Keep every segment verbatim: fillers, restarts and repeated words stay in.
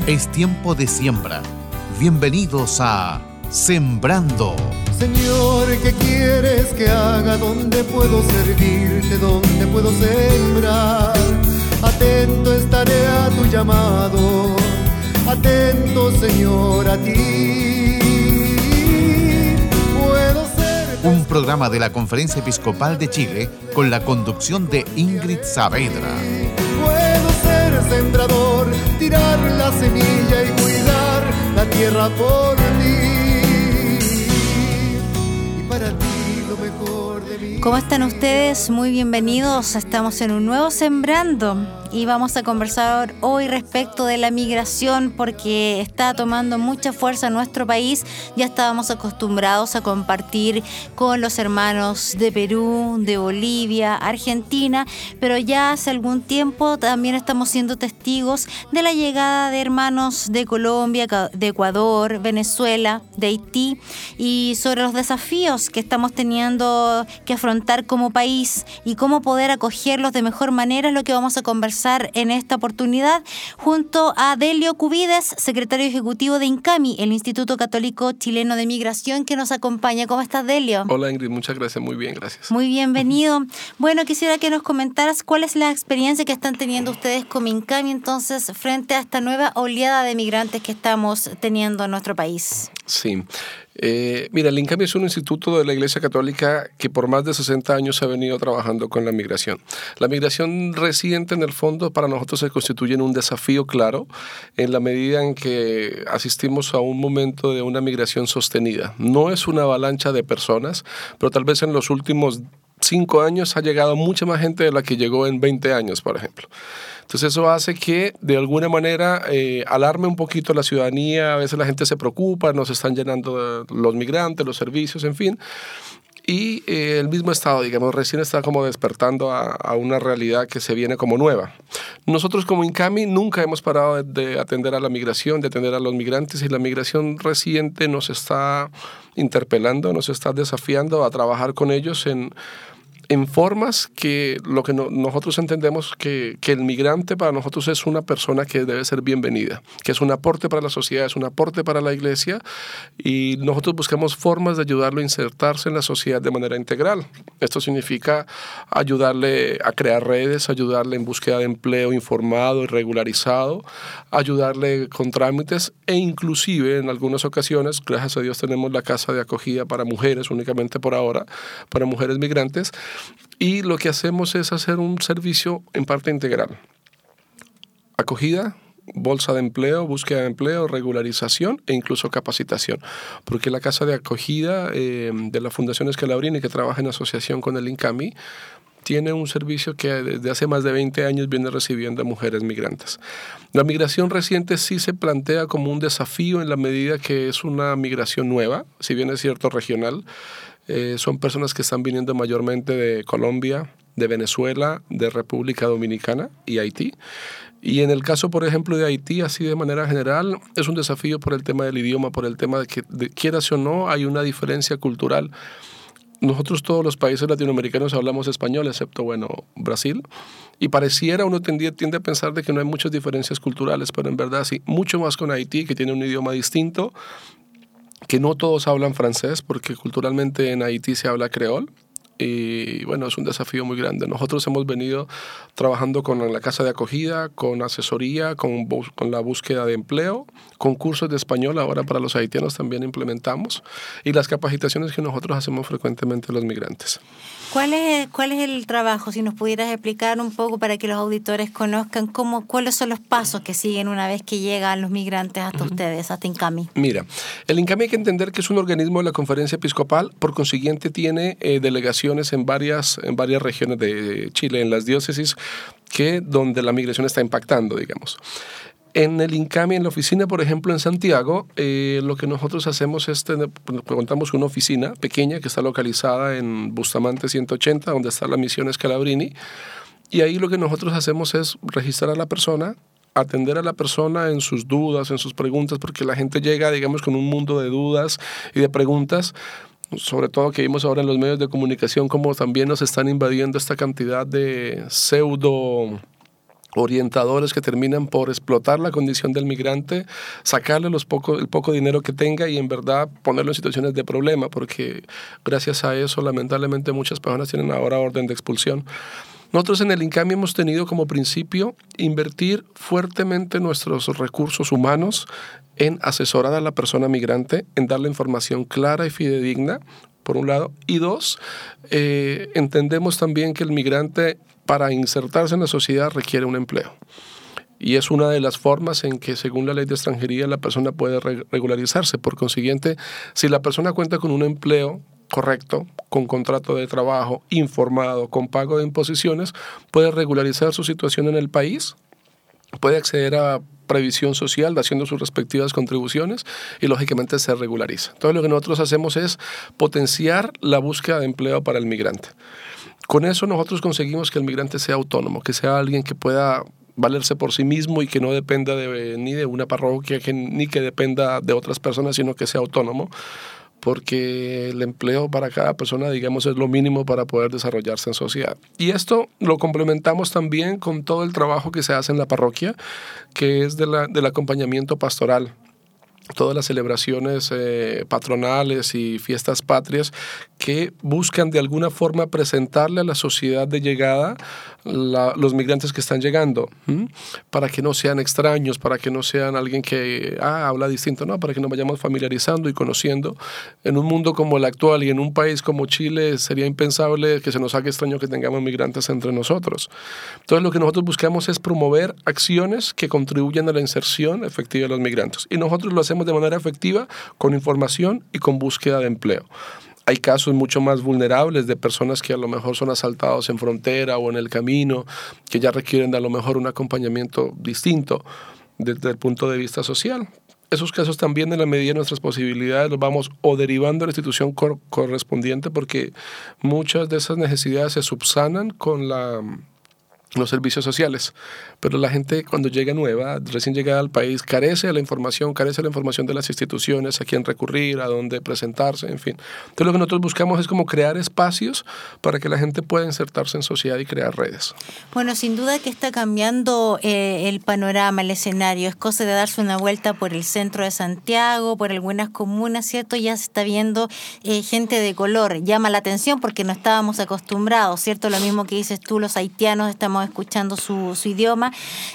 Es tiempo de siembra. Bienvenidos a Sembrando. Señor, ¿qué quieres que haga? ¿Dónde puedo servirte? ¿Dónde puedo sembrar? Atento estaré a tu llamado. Atento, Señor, a ti. Puedo ser... Un programa de la Conferencia Episcopal de Chile con la conducción de Ingrid Saavedra. Puedo ser sembrador, tirar la semilla y cuidar la tierra por ti. Y para ti lo mejor de mí. ¿Cómo están ustedes? Muy bienvenidos. Estamos en un nuevo Sembrando y vamos a conversar hoy respecto de la migración porque está tomando mucha fuerza en nuestro país. Ya estábamos acostumbrados a compartir con los hermanos de Perú, de Bolivia, Argentina, pero ya hace algún tiempo también estamos siendo testigos de la llegada de hermanos de Colombia, de Ecuador, Venezuela, de Haití, y sobre los desafíos que estamos teniendo que afrontar como país y cómo poder acogerlos de mejor manera es lo que vamos a conversar en esta oportunidad junto a Delio Cubides, secretario ejecutivo de INCAMI, el Instituto Católico Chileno de Migración, que nos acompaña. ¿Cómo estás, Delio? Hola, Ingrid, muchas gracias, muy bien, gracias. Muy bienvenido. Bueno, quisiera que nos comentaras cuál es la experiencia que están teniendo ustedes con INCAMI entonces frente a esta nueva oleada de migrantes que estamos teniendo en nuestro país. Sí. Eh, mira, el INCAMI es un instituto de la Iglesia Católica que por más de sesenta años ha venido trabajando con la migración. La migración reciente, en el fondo, para nosotros se constituye en un desafío claro en la medida en que asistimos a un momento de una migración sostenida. No es una avalancha de personas, pero tal vez en los últimos cinco años ha llegado mucha más gente de la que llegó en veinte años, por ejemplo. Entonces eso hace que de alguna manera eh, alarme un poquito a la ciudadanía. A veces la gente se preocupa, nos están llenando los migrantes, los servicios, en fin. Y eh, el mismo Estado, digamos, recién está como despertando a, a una realidad que se viene como nueva. Nosotros como INCAMI nunca hemos parado de, de atender a la migración, de atender a los migrantes, y la migración reciente nos está interpelando, nos está desafiando a trabajar con ellos en... en formas que lo que no, nosotros entendemos que, que el migrante para nosotros es una persona que debe ser bienvenida, que es un aporte para la sociedad, es un aporte para la iglesia, y nosotros buscamos formas de ayudarlo a insertarse en la sociedad de manera integral. Esto significa ayudarle a crear redes, ayudarle en búsqueda de empleo informado y regularizado, ayudarle con trámites e inclusive en algunas ocasiones, gracias a Dios tenemos la casa de acogida para mujeres únicamente por ahora, para mujeres migrantes. Y lo que hacemos es hacer un servicio en parte integral. Acogida, bolsa de empleo, búsqueda de empleo, regularización e incluso capacitación. Porque la casa de acogida eh, de la Fundación Scalabrini, que trabaja en asociación con el INCAMI, tiene un servicio que desde hace más de veinte años viene recibiendo a mujeres migrantes. La migración reciente sí se plantea como un desafío en la medida que es una migración nueva, si bien es cierto regional. Eh, son personas que están viniendo mayormente de Colombia, de Venezuela, de República Dominicana y Haití. Y en el caso, por ejemplo, de Haití, así de manera general, es un desafío por el tema del idioma, por el tema de que, de, quieras o no, hay una diferencia cultural. Nosotros todos los países latinoamericanos hablamos español, excepto, bueno, Brasil, y pareciera, uno tiende, tiende a pensar de que no hay muchas diferencias culturales, pero en verdad sí, mucho más con Haití, que tiene un idioma distinto, que no todos hablan francés, porque culturalmente en Haití se habla creol. Y bueno, es un desafío muy grande. Nosotros hemos venido trabajando con la casa de acogida, con asesoría, con, con la búsqueda de empleo, con cursos de español ahora para los haitianos también implementamos, y las capacitaciones que nosotros hacemos frecuentemente a los migrantes. ¿Cuál es, cuál es el trabajo? Si nos pudieras explicar un poco para que los auditores conozcan cómo, cuáles son los pasos que siguen una vez que llegan los migrantes hasta uh-huh. ustedes, hasta INCAMI. Mira, el INCAMI hay que entender que es un organismo de la Conferencia Episcopal, por consiguiente tiene eh, delegaciones en varias, en varias regiones de Chile, en las diócesis que donde la migración está impactando, digamos. En el INCAMI, en la oficina, por ejemplo, en Santiago, eh, lo que nosotros hacemos es, tener, contamos con una oficina pequeña que está localizada en Bustamante ciento ochenta, donde está la misión Scalabrini, y ahí lo que nosotros hacemos es registrar a la persona, atender a la persona en sus dudas, en sus preguntas, porque la gente llega, digamos, con un mundo de dudas y de preguntas, sobre todo que vimos ahora en los medios de comunicación, como también nos están invadiendo esta cantidad de pseudo orientadores que terminan por explotar la condición del migrante, sacarle los poco, el poco dinero que tenga y en verdad ponerlo en situaciones de problema, porque gracias a eso lamentablemente muchas personas tienen ahora orden de expulsión. Nosotros en el INCAMI hemos tenido como principio invertir fuertemente nuestros recursos humanos en asesorar a la persona migrante, en darle información clara y fidedigna, por un lado, y dos, eh, entendemos también que el migrante para insertarse en la sociedad requiere un empleo. Y es una de las formas en que, según la ley de extranjería, la persona puede re- regularizarse. Por consiguiente, si la persona cuenta con un empleo correcto, con contrato de trabajo, informado, con pago de imposiciones, puede regularizar su situación en el país, puede acceder a previsión social haciendo sus respectivas contribuciones y lógicamente se regulariza. Entonces lo que nosotros hacemos es potenciar la búsqueda de empleo para el migrante. Con eso nosotros conseguimos que el migrante sea autónomo, que sea alguien que pueda valerse por sí mismo y que no dependa de, ni de una parroquia, que, ni que dependa de otras personas, sino que sea autónomo, porque el empleo para cada persona, digamos, es lo mínimo para poder desarrollarse en sociedad. Y esto lo complementamos también con todo el trabajo que se hace en la parroquia, que es de la, del acompañamiento pastoral. Todas las celebraciones eh, patronales y fiestas patrias que buscan de alguna forma presentarle a la sociedad de llegada la, los migrantes que están llegando, ¿m? Para que no sean extraños, para que no sean alguien que ah, habla distinto, no, para que nos vayamos familiarizando y conociendo. En un mundo como el actual y en un país como Chile sería impensable que se nos haga extraño que tengamos migrantes entre nosotros. Entonces lo que nosotros buscamos es promover acciones que contribuyan a la inserción efectiva de los migrantes y nosotros lo hacemos de manera efectiva con información y con búsqueda de empleo. Hay casos mucho más vulnerables de personas que a lo mejor son asaltados en frontera o en el camino, que ya requieren de a lo mejor un acompañamiento distinto desde el punto de vista social. Esos casos también, en la medida de nuestras posibilidades, los vamos o derivando a la institución cor- correspondiente porque muchas de esas necesidades se subsanan con la... los servicios sociales, pero la gente cuando llega nueva, recién llegada al país, carece de la información, carece de la información de las instituciones, a quién recurrir, a dónde presentarse, en fin. Entonces lo que nosotros buscamos es como crear espacios para que la gente pueda insertarse en sociedad y crear redes. Bueno, sin duda que está cambiando eh, el panorama, el escenario. Es cosa de darse una vuelta por el centro de Santiago, por algunas comunas, ¿cierto? Ya se está viendo eh, gente de color. Llama la atención porque no estábamos acostumbrados, ¿cierto? Lo mismo que dices tú, los haitianos, estamos escuchando su, su idioma.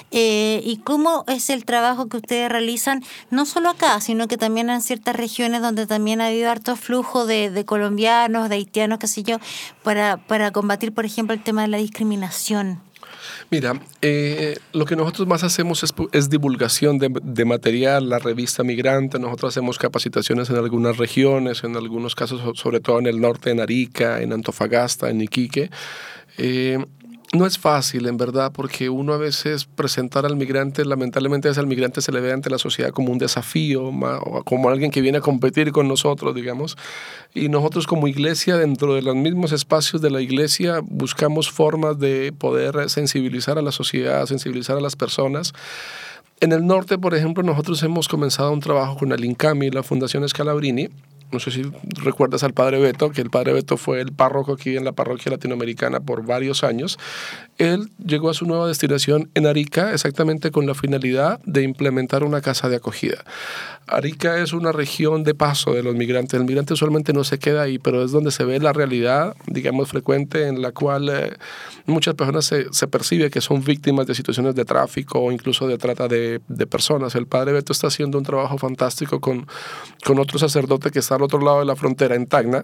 Eh, ¿Y cómo es el trabajo que ustedes realizan, no solo acá, sino que también en ciertas regiones donde también ha habido harto flujo de, de colombianos, de haitianos, qué sé yo, para, para combatir, por ejemplo, el tema de la discriminación? Mira, eh, lo que nosotros más hacemos es, es divulgación de, de material, la revista Migrante. Nosotros hacemos capacitaciones en algunas regiones, en algunos casos, sobre todo en el norte, en Arica, en Antofagasta, en Iquique. Eh, No es fácil, en verdad, porque uno a veces presentar al migrante, lamentablemente a ese al migrante se le ve ante la sociedad como un desafío, como alguien que viene a competir con nosotros, digamos. Y nosotros como iglesia, dentro de los mismos espacios de la iglesia, buscamos formas de poder sensibilizar a la sociedad, sensibilizar a las personas. En el norte, por ejemplo, nosotros hemos comenzado un trabajo con el INCAMI, la Fundación Scalabrini. No sé si recuerdas al Padre Beto, que el Padre Beto fue el párroco aquí en la parroquia latinoamericana por varios años. Él llegó a su nueva destinación en Arica exactamente con la finalidad de implementar una casa de acogida. Arica es una región de paso de los migrantes. El migrante usualmente no se queda ahí, pero es donde se ve la realidad, digamos, frecuente en la cual eh, muchas personas se, se percibe que son víctimas de situaciones de tráfico o incluso de trata de, de personas. El Padre Beto está haciendo un trabajo fantástico con, con otro sacerdote que está al otro lado de la frontera, en Tacna.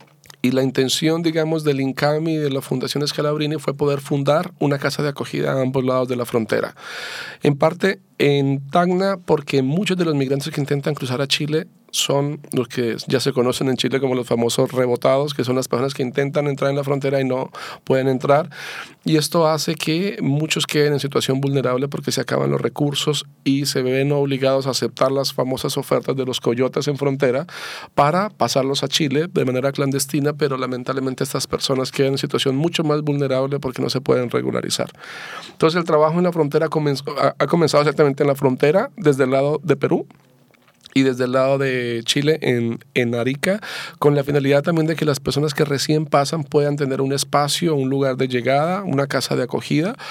Y la intención, digamos, del INCAMI y de la Fundación Scalabrini fue poder fundar una casa de acogida a ambos lados de la frontera. En parte en Tacna, porque muchos de los migrantes que intentan cruzar a Chile son los que ya se conocen en Chile como los famosos rebotados, que son las personas que intentan entrar en la frontera y no pueden entrar. Y esto hace que muchos queden en situación vulnerable porque se acaban los recursos y se ven obligados a aceptar las famosas ofertas de los coyotes en frontera para pasarlos a Chile de manera clandestina, pero lamentablemente estas personas quedan en situación mucho más vulnerable porque no se pueden regularizar. Entonces el trabajo en la frontera comenzó, ha, ha comenzado exactamente en la frontera, desde el lado de Perú y desde el lado de Chile en, en Arica, con la finalidad también de que las personas que recién pasan puedan tener un espacio, un lugar de llegada, una casa de acogida,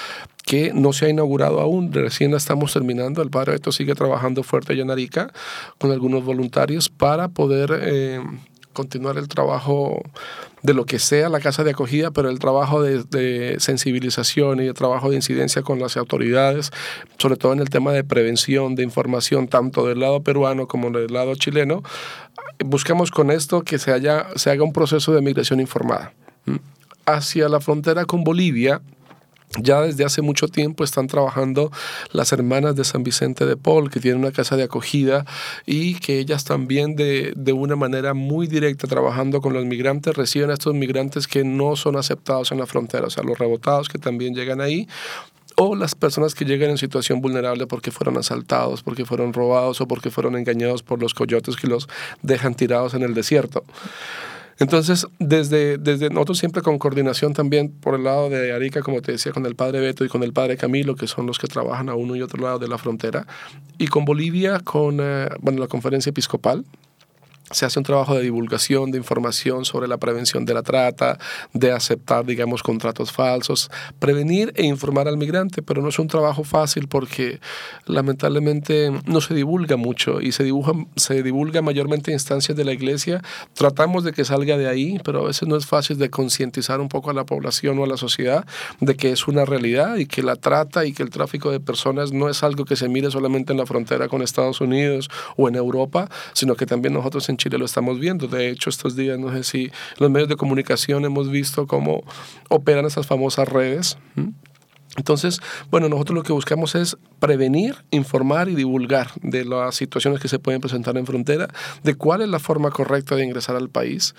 que no se ha inaugurado aún, recién la estamos terminando. El Padre Beto sigue trabajando fuerte allá en Arica con algunos voluntarios para poder eh, continuar el trabajo de lo que sea la casa de acogida, pero el trabajo de, de sensibilización y el trabajo de incidencia con las autoridades, sobre todo en el tema de prevención, de información, tanto del lado peruano como del lado chileno. Buscamos con esto que se, haya, se haga un proceso de migración informada. Hacia la frontera con Bolivia, ya desde hace mucho tiempo están trabajando las hermanas de San Vicente de Paul, que tienen una casa de acogida y que ellas también de, de una manera muy directa, trabajando con los migrantes, reciben a estos migrantes que no son aceptados en la frontera, o sea, los rebotados que también llegan ahí, o las personas que llegan en situación vulnerable porque fueron asaltados, porque fueron robados o porque fueron engañados por los coyotes que los dejan tirados en el desierto. Entonces, desde, desde nosotros siempre con coordinación también por el lado de Arica, como te decía, con el Padre Beto y con el Padre Camilo, que son los que trabajan a uno y otro lado de la frontera, y con Bolivia, con eh, bueno, la Conferencia Episcopal. Se hace un trabajo de divulgación, de información sobre la prevención de la trata, de aceptar, digamos, contratos falsos, prevenir e informar al migrante, pero no es un trabajo fácil porque lamentablemente no se divulga mucho y se divulga, se divulga mayormente en instancias de la iglesia. Tratamos de que salga de ahí, pero a veces no es fácil de concientizar un poco a la población o a la sociedad de que es una realidad y que la trata y que el tráfico de personas no es algo que se mire solamente en la frontera con Estados Unidos o en Europa, sino que también nosotros en Chile lo estamos viendo. De hecho, estos días, no sé si en los medios de comunicación hemos visto cómo operan esas famosas redes. Entonces, bueno, nosotros lo que buscamos es prevenir, informar y divulgar de las situaciones que se pueden presentar en frontera, de cuál es la forma correcta de ingresar al país.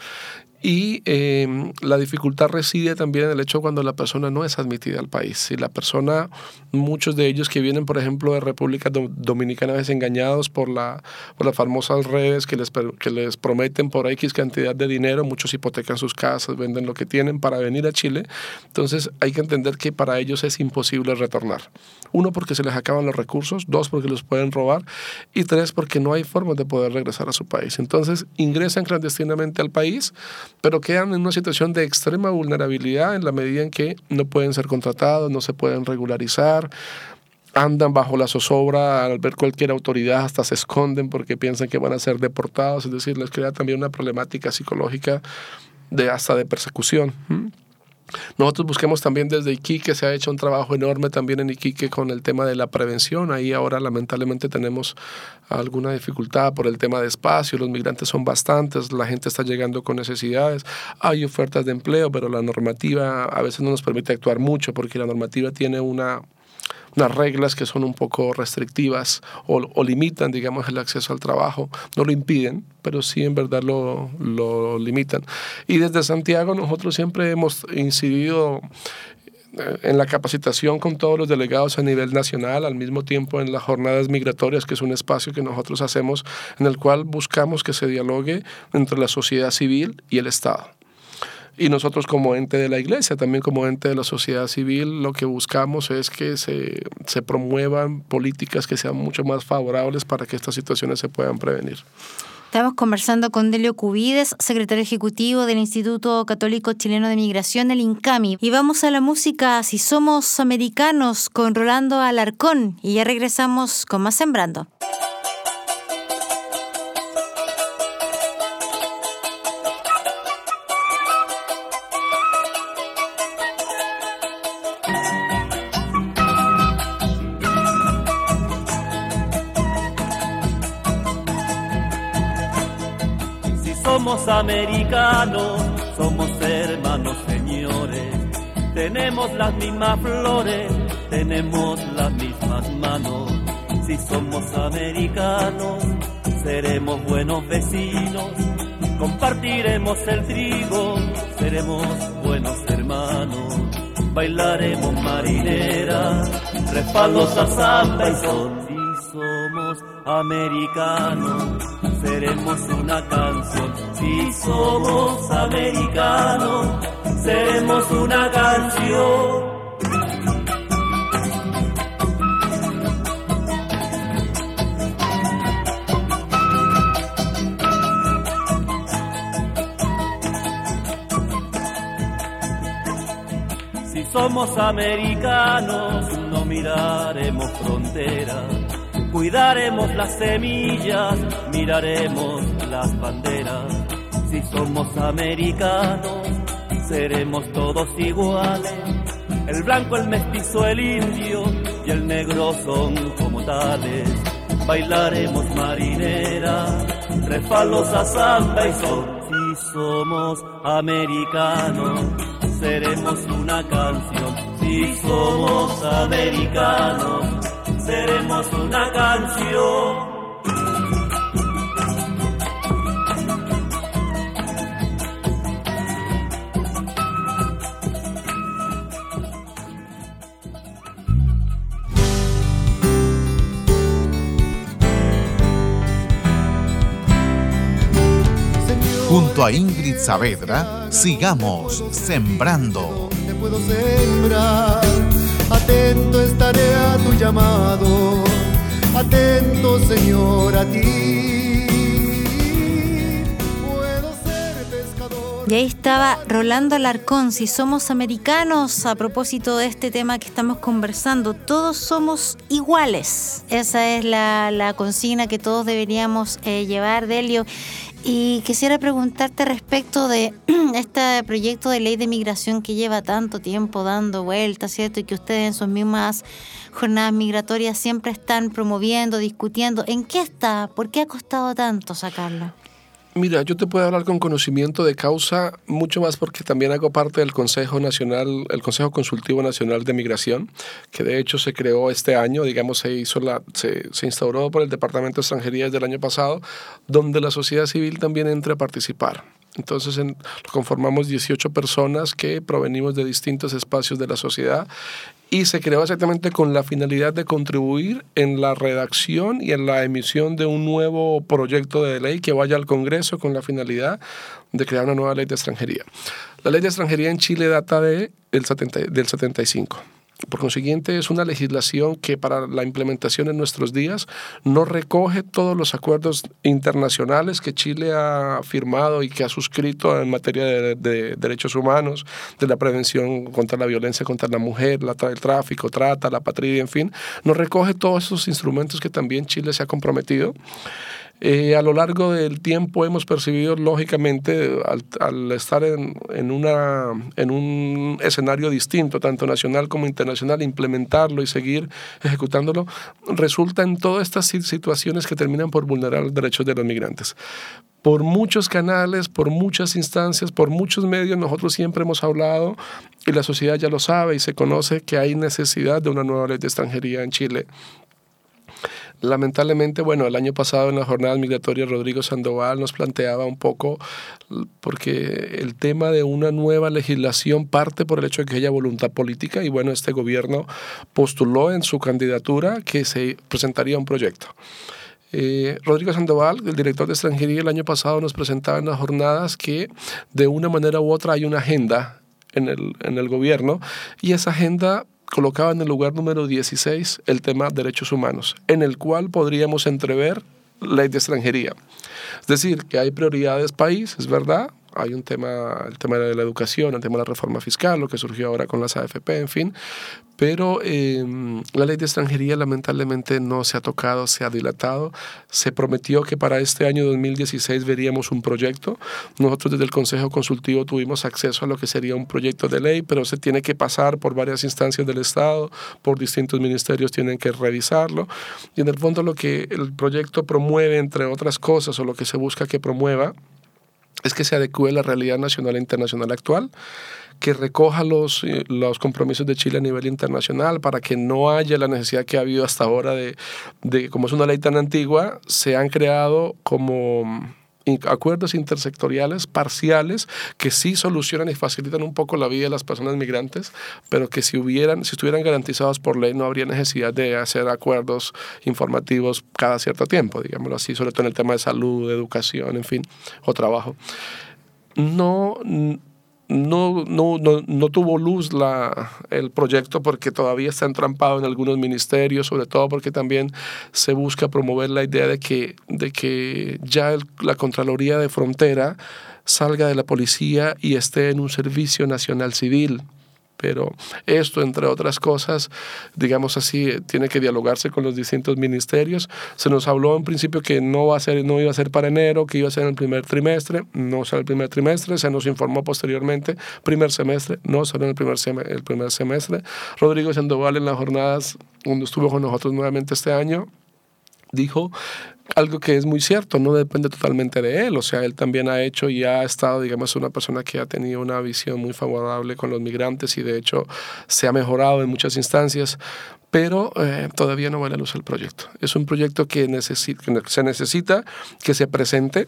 Y eh, la dificultad reside también en el hecho cuando la persona no es admitida al país. Si la persona, muchos de ellos que vienen, por ejemplo, de República Dominicana, a veces engañados por, la, por las famosas redes que les, que les prometen por X cantidad de dinero, muchos hipotecan sus casas, venden lo que tienen para venir a Chile. Entonces hay que entender que para ellos es imposible retornar. Uno, porque se les acaban los recursos, dos, porque los pueden robar y tres, porque no hay forma de poder regresar a su país. Entonces ingresan clandestinamente al país, pero quedan en una situación de extrema vulnerabilidad en la medida en que no pueden ser contratados, no se pueden regularizar, andan bajo la zozobra, al ver cualquier autoridad hasta se esconden porque piensan que van a ser deportados, es decir, les crea también una problemática psicológica de hasta de persecución. ¿Mm? Nosotros buscamos también desde Iquique, se ha hecho un trabajo enorme también en Iquique con el tema de la prevención. Ahí ahora lamentablemente tenemos alguna dificultad por el tema de espacio, los migrantes son bastantes, la gente está llegando con necesidades, hay ofertas de empleo, pero la normativa a veces no nos permite actuar mucho porque la normativa tiene una... unas reglas que son un poco restrictivas o, o limitan, digamos, el acceso al trabajo. No lo impiden, pero sí en verdad lo, lo limitan. Y desde Santiago nosotros siempre hemos incidido en la capacitación con todos los delegados a nivel nacional, al mismo tiempo en las jornadas migratorias, que es un espacio que nosotros hacemos en el cual buscamos que se dialogue entre la sociedad civil y el Estado. Y nosotros como ente de la iglesia, también como ente de la sociedad civil, lo que buscamos es que se, se promuevan políticas que sean mucho más favorables para que estas situaciones se puedan prevenir. Estamos conversando con Delio Cubides, secretario ejecutivo del Instituto Católico Chileno de Migración, el INCAMI. Y vamos a la música Si Somos Americanos con Rolando Alarcón y ya regresamos con más Sembrando. Somos americanos, somos hermanos señores, tenemos las mismas flores, tenemos las mismas manos. Si somos americanos, seremos buenos vecinos, compartiremos el trigo, seremos buenos hermanos. Bailaremos marinera, respaldos a samba y son. Si somos americanos, seremos una canción. Si somos americanos, seremos una canción. Si somos americanos, no miraremos fronteras, cuidaremos las semillas, miraremos las banderas. Si somos americanos, seremos todos iguales. El blanco, el mestizo, el indio y el negro son como tales. Bailaremos marinera, refalosa, samba y son. Si somos americanos, seremos una canción. Si somos americanos, seremos una canción. Junto a Ingrid Saavedra, sigamos sembrando. Te puedo sembrar, atento estaré a tu llamado, atento Señor a ti. Puedo ser pescador. Y ahí estaba Rolando Alarcón, Si somos americanos, a propósito de este tema que estamos conversando. Todos somos iguales. Esa es la, la consigna que todos deberíamos eh, llevar, Delio. Y quisiera preguntarte respecto de este proyecto de ley de migración que lleva tanto tiempo dando vueltas, ¿cierto? Y que ustedes en sus mismas jornadas migratorias siempre están promoviendo, discutiendo. ¿En qué está? ¿Por qué ha costado tanto sacarlo? Mira, yo te puedo hablar con conocimiento de causa, mucho más porque también hago parte del Consejo Nacional, el Consejo Consultivo Nacional de Migración, que de hecho se creó este año, digamos, se hizo la, se, se instauró por el Departamento de Extranjería desde el año pasado, donde la sociedad civil también entra a participar. Entonces en, conformamos dieciocho personas que provenimos de distintos espacios de la sociedad y se creó exactamente con la finalidad de contribuir en la redacción y en la emisión de un nuevo proyecto de ley que vaya al Congreso con la finalidad de crear una nueva ley de extranjería. La ley de extranjería en Chile data de el setenta, del setenta y cinco. Por consiguiente, es una legislación que para la implementación en nuestros días no recoge todos los acuerdos internacionales que Chile ha firmado y que ha suscrito en materia de, de derechos humanos, de la prevención contra la violencia contra la mujer, la, el tráfico, trata, la apatría, en fin. No recoge todos esos instrumentos que también Chile se ha comprometido. Eh, a lo largo del tiempo hemos percibido, lógicamente, al, al estar en, en, una, en un escenario distinto, tanto nacional como internacional, implementarlo y seguir ejecutándolo, resulta en todas estas situaciones que terminan por vulnerar los derechos de los migrantes. Por muchos canales, por muchas instancias, por muchos medios, nosotros siempre hemos hablado, y la sociedad ya lo sabe y se conoce, que hay necesidad de una nueva ley de extranjería en Chile. Lamentablemente, bueno, el año pasado en las jornadas migratorias Rodrigo Sandoval nos planteaba un poco, porque el tema de una nueva legislación parte por el hecho de que haya voluntad política y bueno, este gobierno postuló en su candidatura que se presentaría un proyecto. Eh, Rodrigo Sandoval, el director de extranjería, el año pasado nos presentaba en las jornadas que de una manera u otra hay una agenda en el, en el gobierno y esa agenda colocaba en el lugar número dieciséis el tema derechos humanos, en el cual podríamos entrever ley de extranjería. Es decir, que hay prioridades país, es verdad, hay un tema, el tema de la educación, el tema de la reforma fiscal, lo que surgió ahora con las A F P, en fin, pero eh, la ley de extranjería lamentablemente no se ha tocado, se ha dilatado. Se prometió que para este año dos mil dieciséis veríamos un proyecto. Nosotros desde el Consejo Consultivo tuvimos acceso a lo que sería un proyecto de ley, pero se tiene que pasar por varias instancias del Estado, por distintos ministerios tienen que revisarlo. Y en el fondo lo que el proyecto promueve, entre otras cosas, o lo que se busca que promueva, es que se adecue a la realidad nacional e internacional actual, que recoja los, los compromisos de Chile a nivel internacional para que no haya la necesidad que ha habido hasta ahora de, de como es una ley tan antigua, se han creado como acuerdos intersectoriales parciales que sí solucionan y facilitan un poco la vida de las personas migrantes, pero que si hubieran, si estuvieran garantizados por ley no habría necesidad de hacer acuerdos informativos cada cierto tiempo, digámoslo así, sobre todo en el tema de salud, de educación, en fin, o trabajo. No... No, no, no, no tuvo luz la, el proyecto porque todavía está entrampado en algunos ministerios, sobre todo porque también se busca promover la idea de que, de que ya el, la Contraloría de Frontera salga de la policía y esté en un servicio nacional civil. Pero esto, entre otras cosas, digamos así, tiene que dialogarse con los distintos ministerios. Se nos habló en principio que no, va a ser, no iba a ser para enero, que iba a ser en el primer trimestre, no será el primer trimestre, se nos informó posteriormente, primer semestre, no será en el primer, sem- el primer semestre. Rodrigo Sandoval en las jornadas donde estuvo con nosotros nuevamente este año, dijo algo que es muy cierto, no depende totalmente de él, o sea, él también ha hecho y ha estado, digamos, una persona que ha tenido una visión muy favorable con los migrantes y de hecho se ha mejorado en muchas instancias, pero eh, todavía no ve la luz el proyecto. Es un proyecto que, necesita, que se necesita que se presente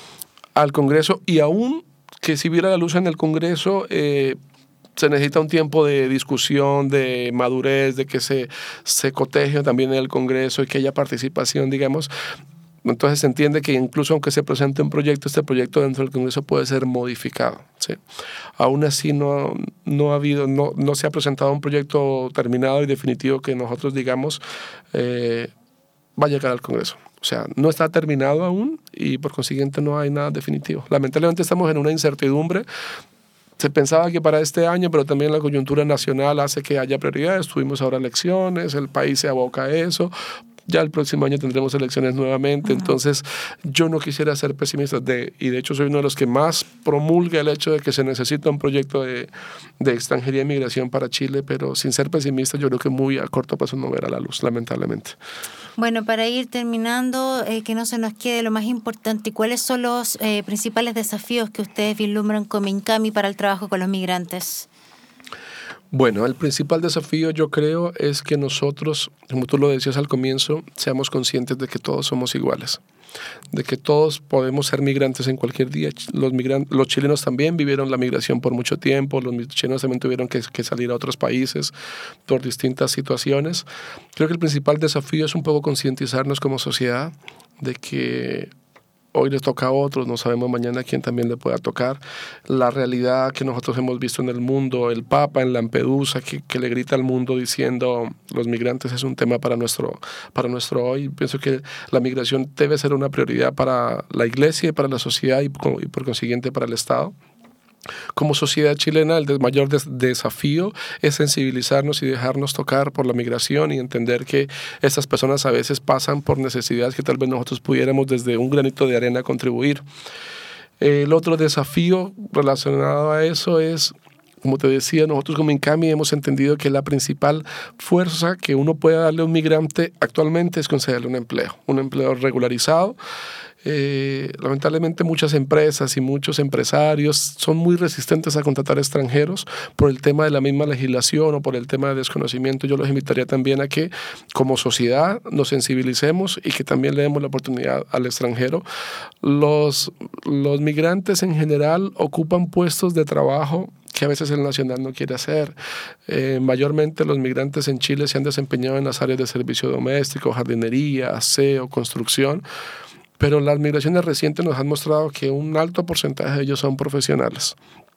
al Congreso y aún que si viera la luz en el Congreso, eh, se necesita un tiempo de discusión, de madurez, de que se, se coteje también en el Congreso y que haya participación, digamos. Entonces se entiende que incluso aunque se presente un proyecto, este proyecto dentro del Congreso puede ser modificado, ¿sí? Aún así no, no ha habido, no, no se ha presentado un proyecto terminado y definitivo que nosotros digamos eh, va a llegar al Congreso. O sea, no está terminado aún y por consiguiente no hay nada definitivo. Lamentablemente estamos en una incertidumbre. Se pensaba que para este año, pero también la coyuntura nacional hace que haya prioridades. Tuvimos ahora elecciones, el país se aboca a eso. Ya el próximo año tendremos elecciones nuevamente. Uh-huh. Entonces, yo no quisiera ser pesimista. De, y de hecho, soy uno de los que más promulga el hecho de que se necesita un proyecto de, de extranjería y migración para Chile, pero sin ser pesimista, yo creo que muy a corto plazo no verá la luz, lamentablemente. Bueno, para ir terminando, eh, que no se nos quede lo más importante, ¿cuáles son los eh, principales desafíos que ustedes vislumbran como INCAMI para el trabajo con los migrantes? Bueno, el principal desafío yo creo es que nosotros, como tú lo decías al comienzo, seamos conscientes de que todos somos iguales, de que todos podemos ser migrantes en cualquier día. Los, migran- los chilenos también vivieron la migración por mucho tiempo, los chilenos también tuvieron que, que salir a otros países por distintas situaciones. Creo que el principal desafío es un poco concientizarnos como sociedad de que hoy les toca a otros, no sabemos mañana a quién también le pueda tocar. La realidad que nosotros hemos visto en el mundo, el Papa en Lampedusa que, que le grita al mundo diciendo los migrantes es un tema para nuestro, para nuestro hoy. Pienso que la migración debe ser una prioridad para la Iglesia y para la sociedad y por, y por consiguiente para el Estado. Como sociedad chilena, el mayor des- desafío es sensibilizarnos y dejarnos tocar por la migración y entender que estas personas a veces pasan por necesidades que tal vez nosotros pudiéramos desde un granito de arena contribuir. El otro desafío relacionado a eso es, como te decía, nosotros como INCAMI hemos entendido que la principal fuerza que uno puede darle a un migrante actualmente es concederle un empleo, un empleo regularizado. Eh, lamentablemente muchas empresas y muchos empresarios son muy resistentes a contratar extranjeros por el tema de la misma legislación o por el tema de desconocimiento. Yo los invitaría también a que como sociedad nos sensibilicemos y que también le demos la oportunidad al extranjero. Los, los migrantes en general ocupan puestos de trabajo que a veces el nacional no quiere hacer. Eh, mayormente los migrantes en Chile se han desempeñado en las áreas de servicio doméstico, jardinería, aseo, construcción. Pero las migraciones recientes nos han mostrado que un alto porcentaje de ellos son profesionales.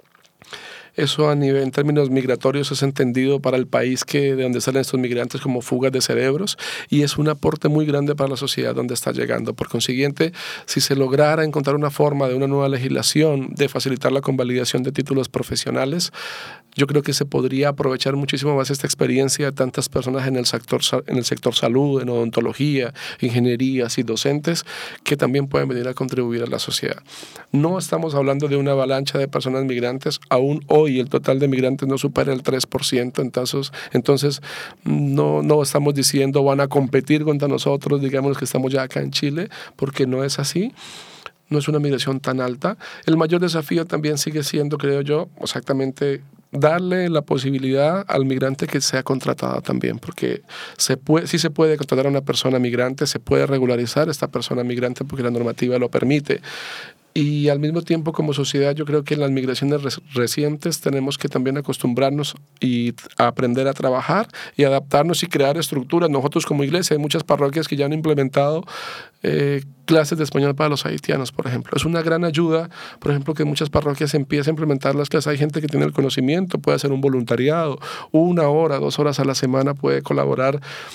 Eso a nivel, en términos migratorios es entendido para el país que de donde salen estos migrantes como fugas de cerebros y es un aporte muy grande para la sociedad donde está llegando. Por consiguiente, si se lograra encontrar una forma de una nueva legislación de facilitar la convalidación de títulos profesionales, yo creo que se podría aprovechar muchísimo más esta experiencia de tantas personas en el sector, en el sector salud, en odontología, ingenierías y docentes que también pueden venir a contribuir a la sociedad. No estamos hablando de una avalancha de personas migrantes, aún hoy el total de migrantes no supera el tres por ciento, entonces, entonces no, no estamos diciendo van a competir contra nosotros, digamos que estamos ya acá en Chile, porque no es así. No es una migración tan alta. El mayor desafío también sigue siendo, creo yo, exactamente darle la posibilidad al migrante que sea contratada también, porque se puede, sí se puede contratar a una persona migrante, se puede regularizar esta persona migrante porque la normativa lo permite. Y al mismo tiempo, como sociedad, yo creo que en las migraciones re- recientes tenemos que también acostumbrarnos y a aprender a trabajar y adaptarnos y crear estructuras. Nosotros como iglesia hay muchas parroquias que ya han implementado eh, clases de español para los haitianos, por ejemplo. Es una gran ayuda, por ejemplo, que muchas parroquias empiecen a implementar las clases. Hay gente que tiene el conocimiento, puede hacer un voluntariado, una hora, dos horas a la semana puede colaborar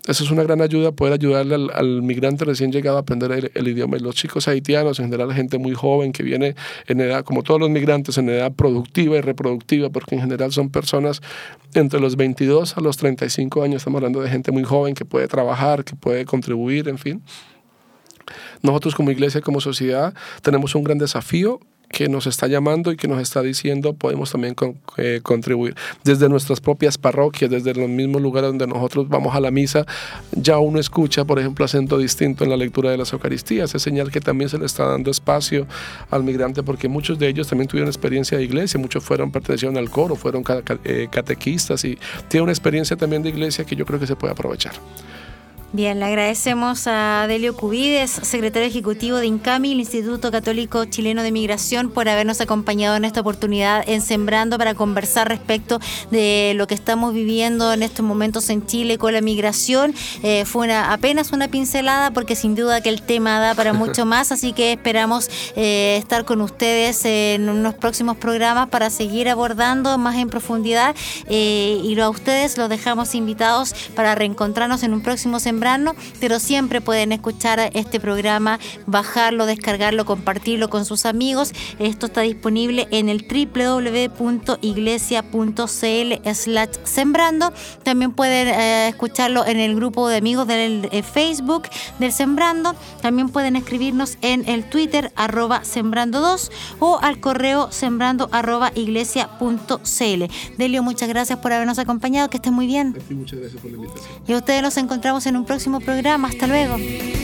Eso es una gran ayuda, poder ayudarle al, al migrante recién llegado a aprender el, el idioma. Y los chicos haitianos, en general, gente muy joven que viene en edad, como todos los migrantes, en edad productiva y reproductiva, porque en general son personas entre los veintidós a los treinta y cinco años. Estamos hablando de gente muy joven que puede trabajar, que puede contribuir, en fin. Nosotros como iglesia, como sociedad, tenemos un gran desafío que nos está llamando y que nos está diciendo podemos también con, eh, contribuir. Desde nuestras propias parroquias, desde los mismos lugares donde nosotros vamos a la misa, ya uno escucha, por ejemplo, acento distinto en la lectura de las Eucaristías. Es señal que también se le está dando espacio al migrante, porque muchos de ellos también tuvieron experiencia de iglesia, muchos fueron, pertenecieron al coro, fueron eh, catequistas y tienen una experiencia también de iglesia que yo creo que se puede aprovechar. Bien, le agradecemos a Delio Cubides, secretario ejecutivo de INCAMI, el Instituto Católico Chileno de Migración, por habernos acompañado en esta oportunidad en Sembrando para conversar respecto de lo que estamos viviendo en estos momentos en Chile con la migración. Eh, fue una, apenas una pincelada, porque sin duda que el tema da para mucho más, así que esperamos eh, estar con ustedes en unos próximos programas para seguir abordando más en profundidad eh, y a ustedes los dejamos invitados para reencontrarnos en un próximo Sembrando. Pero siempre pueden escuchar este programa, bajarlo, descargarlo, compartirlo con sus amigos. Esto está disponible en el doble u doble u doble u punto iglesia punto c l slash sembrando. También pueden eh, escucharlo en el grupo de amigos del eh, Facebook del Sembrando. También pueden escribirnos en el Twitter arroba sembrando dos o al correo sembrando arroba iglesia punto c l. Delio, muchas gracias por habernos acompañado, que estén muy bien. Sí, muchas gracias por la invitación. Y a ustedes los encontramos en un próximo programa. Hasta luego.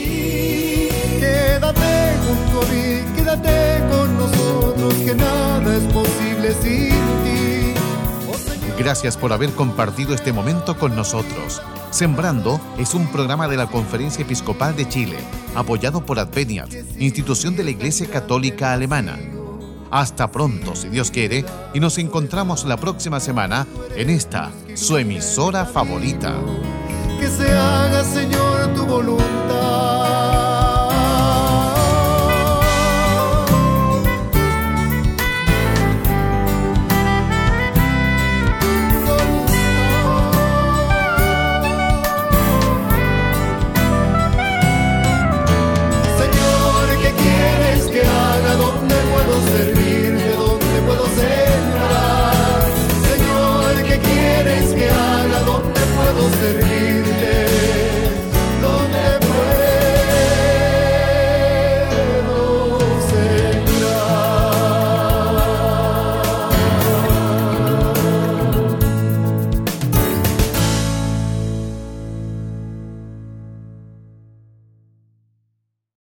Quédate junto a mí, quédate con nosotros, que nada es posible sin ti. Oh, Gracias por haber compartido este momento con nosotros. Sembrando es un programa de la Conferencia Episcopal de Chile, apoyado por Adveniat, institución de la Iglesia Católica Alemana. Hasta pronto, si Dios quiere, y nos encontramos la próxima semana en esta, su emisora favorita. Que se haga, Señor, tu voluntad.